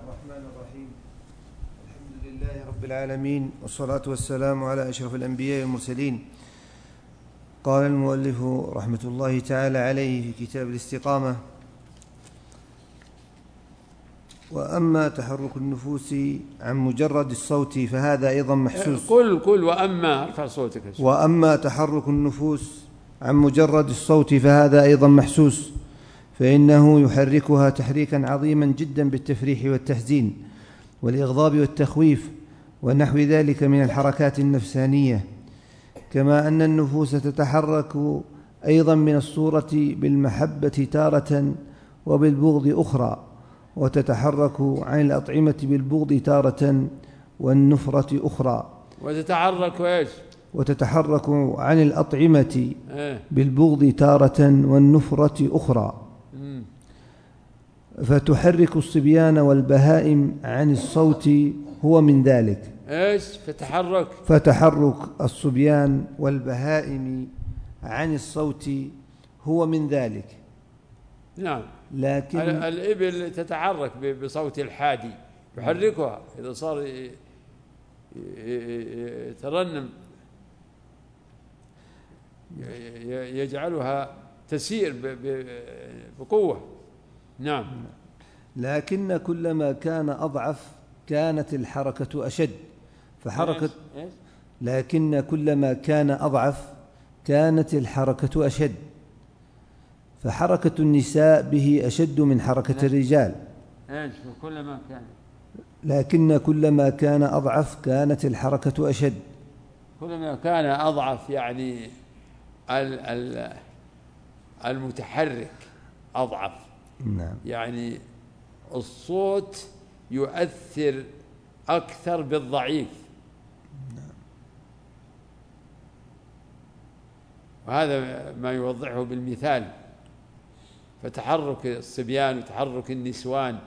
الرحمن الرحيم. الحمد لله رب العالمين، والصلاة والسلام على أشرف الأنبياء والمرسلين. قال المؤلف رحمة الله تعالى عليه في كتاب الاستقامة: وأما تحرك النفوس عن مجرد الصوت فهذا أيضا محسوس. قل وأما، ارفع صوتك. وأما تحرك النفوس عن مجرد الصوت فهذا أيضا محسوس، فإنه يحركها تحريكا عظيما جدا بالتفريح والتحزين والإغضاب والتخويف ونحو ذلك من الحركات النفسانية، كما أن النفوس تتحرك أيضا من الصورة بالمحبة تارة وبالبغض أخرى، وتتحرك عن الأطعمة بالبغض تارة والنفرة أخرى. وتتحرك إيش؟ وتتحرك عن الأطعمة بالبغض تارة والنفرة أخرى. فتحرك الصبيان والبهائم عن الصوت هو من ذلك. إيش؟ فتحرك الصبيان والبهائم عن الصوت هو من ذلك. نعم. لكن الإبل تتحرك بصوت الحادي، يحركها إذا صار يترنم يجعلها تسير بقوة. نعم. لكن كلما كان أضعف كانت الحركة أشد، لكن كلما كان أضعف كانت الحركة أشد، فحركة النساء به أشد من حركة الرجال. لكن كلما كان أضعف كانت الحركة أشد. كلما كان أضعف يعني المتحرك أضعف. نعم. يعني الصوت يؤثر أكثر بالضعيف. نعم. وهذا ما يوضحه بالمثال. فتحرك الصبيان وتحرك النسوان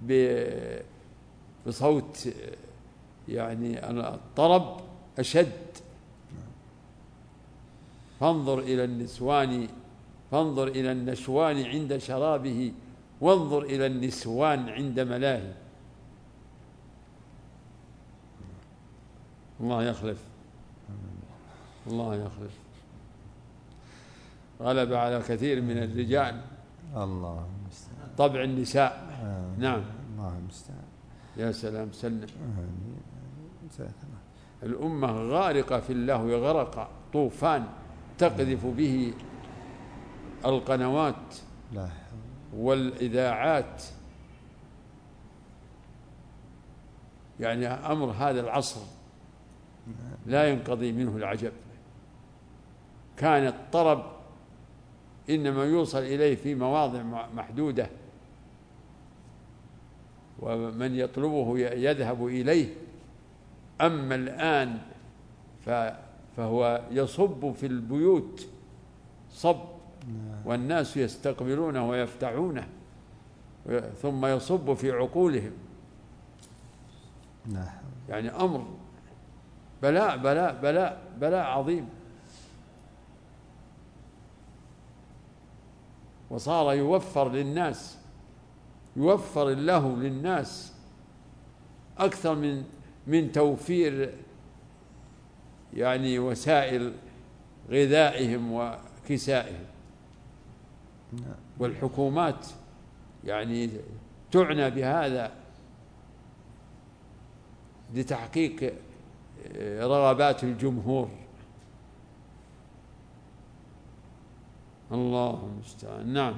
بصوت يعني الطرب أشد. فانظر إلى النشوان عند شرابه، وانظر إلى النسوان عند ملاهي. الله يخلف. غلب على كثير من الرجال الله المستعان طبع النساء. نعم. الله المستعان. يا سلام. سلم. الأمة غارقة في اللهو، غرق طوفان تقذف به القنوات والإذاعات. يعني أمر هذا العصر لا ينقضي منه العجب. كان الطرب إنما يوصل إليه في مواضع محدودة، ومن يطلبه يذهب إليه. أما الآن فهو يصب في البيوت صب، والناس يستقبلونه ويفتحونه، ثم يصب في عقولهم. يعني أمر بلاء بلاء بلاء بلاء عظيم. وصار يوفر الله للناس أكثر من توفير يعني وسائل غذائهم وكسائهم. والحكومات يعني تعنى بهذا لتحقيق رغبات الجمهور. الله المستعان. نعم.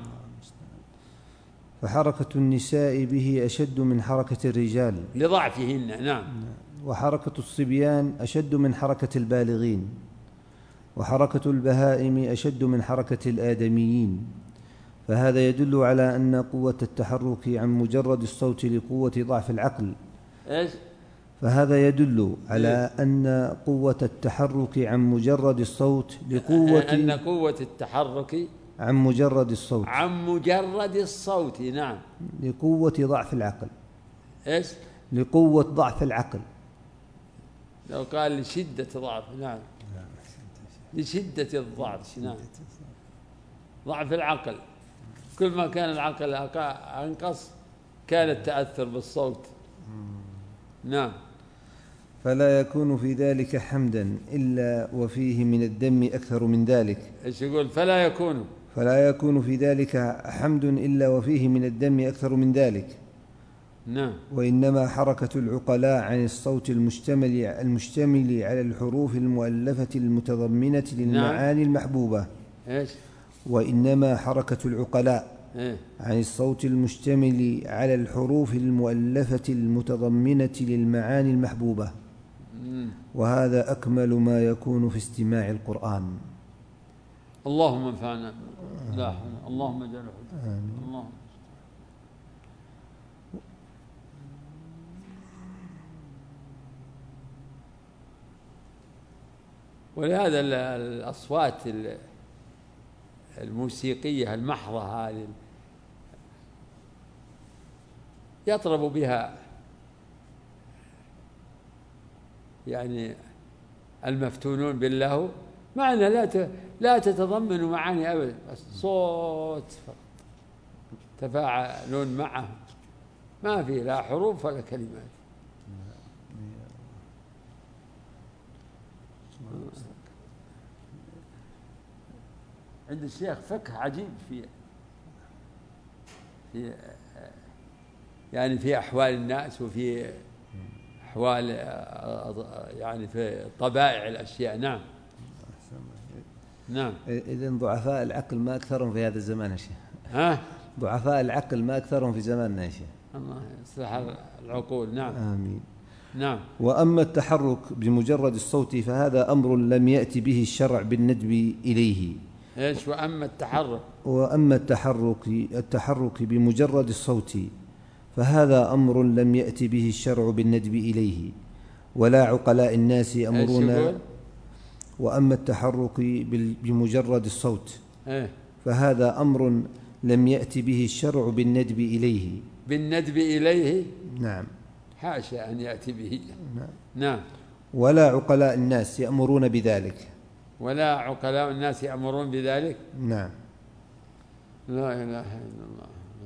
فحركة النساء به أشد من حركة الرجال لضعفهن. نعم. وحركة الصبيان أشد من حركة البالغين، وحركة البهائم أشد من حركة الآدميين. فهذا يدل على أن قوة التحرك عن مجرد الصوت لقوة ضعف العقل. فهذا يدل على أن قوة التحرك عن مجرد الصوت أن قوة التحرك عن مجرد الصوت نعم لقوة ضعف العقل. لقوة ضعف العقل. لو قال لشدة ضعف. نعم. لشدة الضعف. نعم. ضعف العقل. كل ما كان العقل أنقص كان التأثر بالصوت. نعم. فلا يكون في ذلك حمدا إلا وفيه من الدم أكثر من ذلك. إيش يقول؟ فلا يكون في ذلك حمد إلا وفيه من الدم أكثر من ذلك. نعم. وإنما حركة العقلاء عن الصوت المشتمل على الحروف المؤلفة المتضمنة للمعاني المحبوبة. إيش؟ وإنما حركة العقلاء عن الصوت المشتمل على الحروف المؤلفة المتضمنة للمعاني المحبوبة. وهذا أكمل ما يكون في استماع القرآن. اللهم انفعنا. لا حول. اللهم اجعله حجة. اللهم. ولهذا الأصوات الموسيقية المحضة هذه يطرب بها يعني المفتونون بالله، مع أنها لا تتضمن معاني أبدا، بس صوت تفاعلون معه، ما فيه لا حروف ولا كلمات. عند الشيخ فقه عجيب في يعني في أحوال الناس، وفي أحوال يعني في طبائع الأشياء. نعم. نعم. إذن ضعفاء العقل ما أكثرهم في هذا الزمان يا شيخ. ضعفاء العقل ما أكثرهم في زماننا يا شيخ. الله يصلح العقول. نعم. آمين. نعم. وأما التحرك بمجرد الصوت فهذا أمر لم يأتي به الشرع بالندب إليه. إيش؟ وأما التحرك بمجرد الصوت فهذا أمر لم يأتي به الشرع بالندب إليه، ولا عقلاء الناس يأمرون. وأما التحرك بمجرد الصوت فهذا أمر لم يأتي به الشرع بالندب إليه. نعم. حاشا أن يأتي به. نعم. ولا عقلاء الناس يأمرون بذلك. نعم. لا إله إلا الله.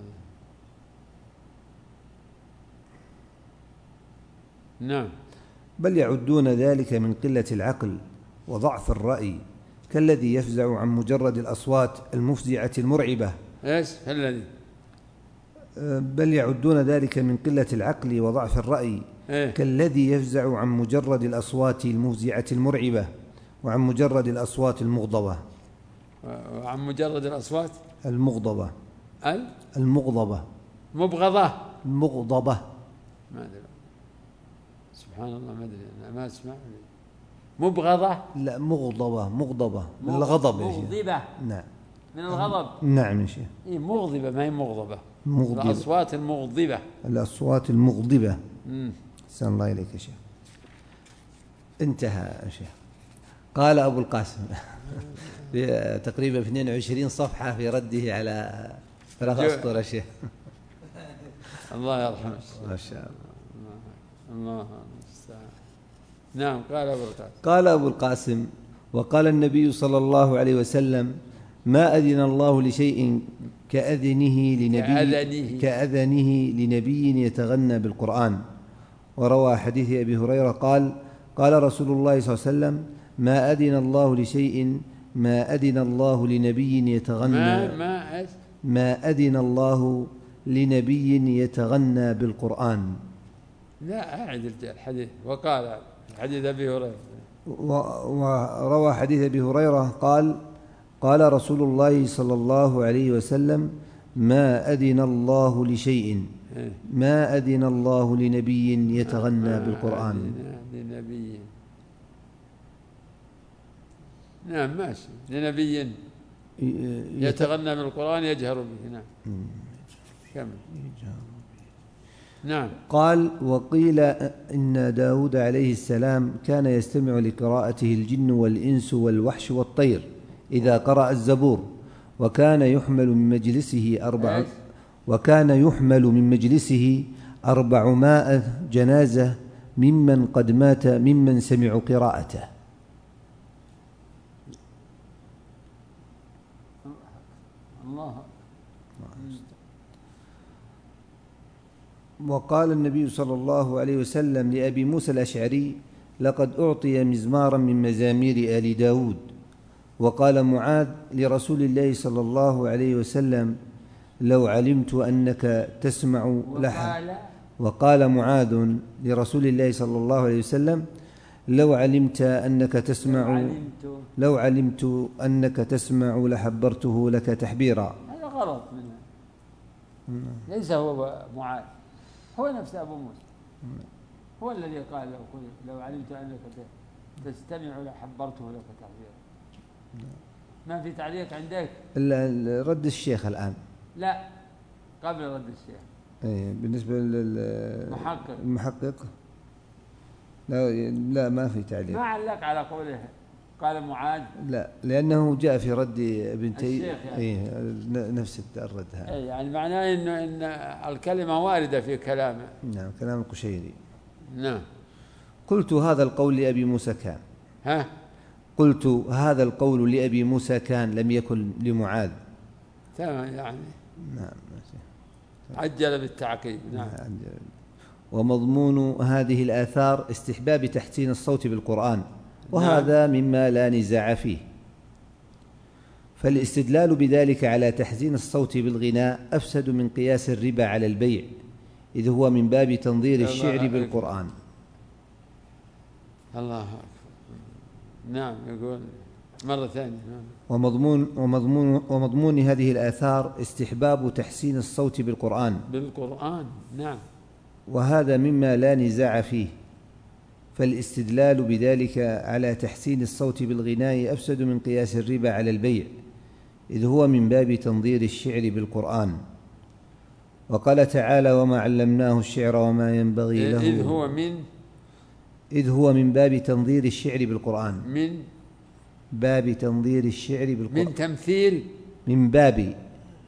نعم. بل يعدون ذلك من قلة العقل وضعف الرأي، كالذي يفزع عن مجرد الأصوات المفزعة المرعبة. إيش الذي؟ بل يعدون ذلك من قلة العقل وضعف الرأي كالذي يفزع عن مجرد الأصوات المفزعة المرعبة، وعن مجرد الأصوات المغضبة. وعن مجرد الأصوات المغضبة. المغضبة. المغضبة. ما أدري. سبحان الله، ما أدري، أنا ما أسمع. مبغضة. لا، مغضبة من الغضب. مغضبة. نعم. من الغضب. نعم يا شيخ. مغضبة، ما هي مغضبة. الأصوات المغضبة. أحسن الله إليك يا شيخ. انتهى يا شيخ. قال أبو القاسم في تقريبا 22 صفحة في رده على 3 أسطر يا شيخ. الله يرحمه. ما شاء الله. نعم. قال أبو القاسم: وقال النبي صلى الله عليه وسلم: ما أذن الله لشيء كأذنه لنبي يتغنى بالقرآن. وروى حديث أبي هريرة قال رسول الله صلى الله عليه وسلم: ما أذن الله لشيء ما أذن الله لنبي يتغنى ما أذن الله لنبي يتغنى بالقرآن. لا أعد الحديث. وقال حديث أبي هريرة. وروى حديث أبي هريرة قال رسول الله صلى الله عليه وسلم: ما أذن الله لشيء ما أذن الله لنبي يتغنى بالقرآن. لنبي. نعم ماشي. لنبي يتغنى بالقرآن يجهر به. نعم. كمل. نعم. قال: وقيل إن داود عليه السلام كان يستمع لقراءته الجن والإنس والوحش والطير إذا قرأ الزبور، وكان يحمل من مجلسه 400 جنازة ممن قد مات ممن سمعوا قراءته. الله. وقال النبي صلى الله عليه وسلم لأبي موسى الأشعري: لقد أعطي مزمارا من مزامير آل داود. وقال معاذ لرسول الله صلى الله عليه وسلم: لو علمت أنك تسمع وقال معاذ لرسول الله صلى الله عليه وسلم: لو علمت أنك تسمع لحبرته لك تحبيرا. هذا غلط منه، ليس هو معاذ، هو نفس أبو موسى، هو الذي قال لو علمت أنك تستمع لحبرته لك تحبيرا. ما في تعليق عندك؟ رد الشيخ الآن، لا قبل رد الشيخ. بالنسبة للمحقق لا ما في تعليق، ما علق على قوله قال معاذ، لا لأنه جاء في رد ابن تيمية يعني. نفس الرد هذا، يعني معناه إن الكلمة واردة في كلامه. نعم، كلام القشيري. نعم. قلت هذا القول لأبي موسى كان قلت هذا القول لأبي موسى كان لم يكن لمعاذ. يعني نعم، عجل بالتعقيب. نعم. ومضمون هذه الآثار استحباب تحسين الصوت بالقرآن، وهذا مما لا نزاع فيه، فالاستدلال بذلك على تحسين الصوت بالغناء أفسد من قياس الربا على البيع، إذ هو من باب تنظير الشعر بالقرآن. الله أكبر. نعم، يقول مرة ثانية. ومضمون هذه الآثار استحباب تحسين الصوت بالقرآن. نعم. وهذا مما لا نزاع فيه، فالاستدلال بذلك على تحسين الصوت بالغناء أفسد من قياس الربا على البيع، إذ هو من باب تنظير الشعر بالقرآن. وقال تعالى: وما علمناه الشعر وما ينبغي له. إذ هو من باب تنظير الشعر بالقرآن. من باب تنظير الشعر بالقرآن. من تمثيل. من باب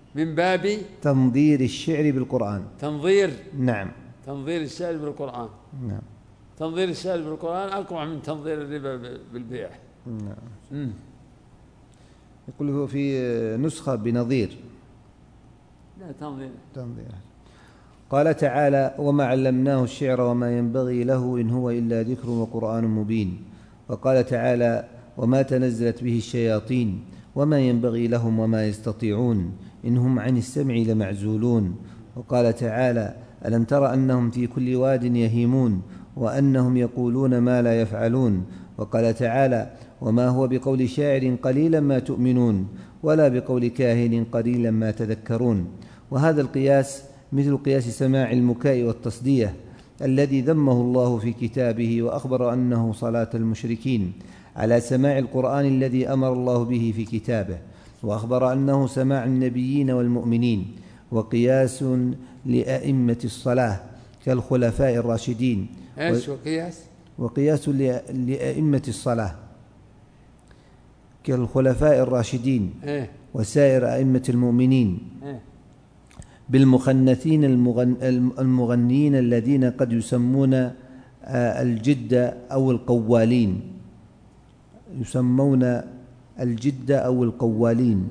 تنظير الشعر بالقرآن. تنظير. نعم. تنظير الشعر بالقرآن. نعم. تنظير الشعر بالقرآن أقوى من تنظير الربا بالبيع. نعم. يقول هو في نسخة بنظير. لا، تنظير. قال تعالى: وما علمناه الشعر وما ينبغي له إن هو إلا ذكر وقرآن مبين. وقال تعالى: وما تنزلت به الشياطين وما ينبغي لهم وما يستطيعون إن هم عن السمع لمعزولون. وقال تعالى: ألم تر أنهم في كل واد يهيمون وأنهم يقولون ما لا يفعلون. وقال تعالى: وما هو بقول شاعر قليلا ما تؤمنون ولا بقول كاهن قليلا ما تذكرون. وهذا القياس مثل قياس سماع المكاء والتصدية الذي ذمه الله في كتابه، وأخبر أنه صلاة المشركين، على سماع القرآن الذي أمر الله به في كتابه، وأخبر أنه سماع النبيين والمؤمنين. وقياس لأئمة الصلاة كالخلفاء الراشدين. وقياس لأئمة الصلاة كالخلفاء الراشدين وسائر أئمة المؤمنين بالمخنثين المغنين الذين قد يسمون الجد أو القوالين. يسمون الجد أو القوالين.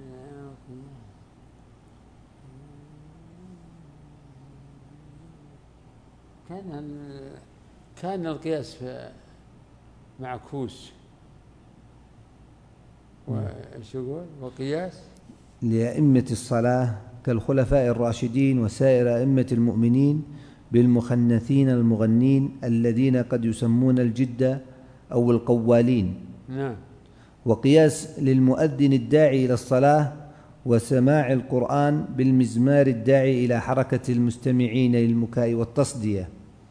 كان القياس معكوس. وإيش يقول؟ وقياس لأئمة الصلاة كالخلفاء الراشدين وسائر أئمة المؤمنين بالمخنثين المغنين الذين قد يسمون الجد أو القوالين. نعم. وقياس للمؤذن الداعي إلى الصلاة وسماع القرآن بالمزمار الداعي إلى حركة المستمعين للمكاء والتصدية.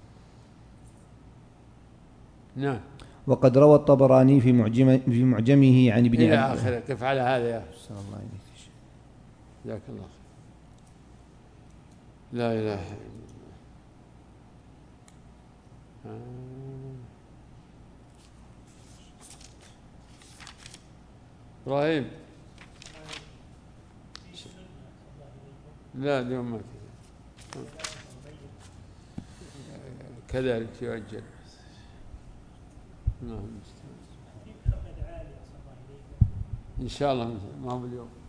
نعم. وقد روى الطبراني في معجمه عن ابن إلى آخره. كيف على هذا يا صلى الله عليه وسلم؟ جزاك الله خير. لا إله إلا الله. إبراهيم. لا، اليوم ما كذلك يؤجل. إن شاء الله ما هو اليوم.